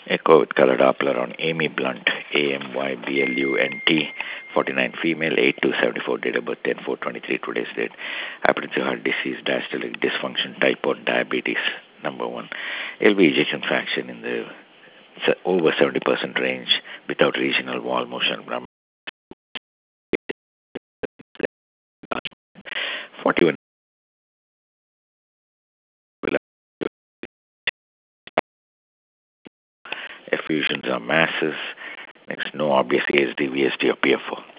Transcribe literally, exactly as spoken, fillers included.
Echo with color Doppler on Amy Blunt, A M Y B L U N T, forty-nine female, eight two seventy-four, date of birth ten four twenty-three, today's date. Hypertensive heart disease, diastolic dysfunction, type one diabetes, number one. L V ejection fraction in the se- over seventy percent range without regional wall motion. forty-one effusions are masses. Next, no obvious A S D, V S D, or P F O.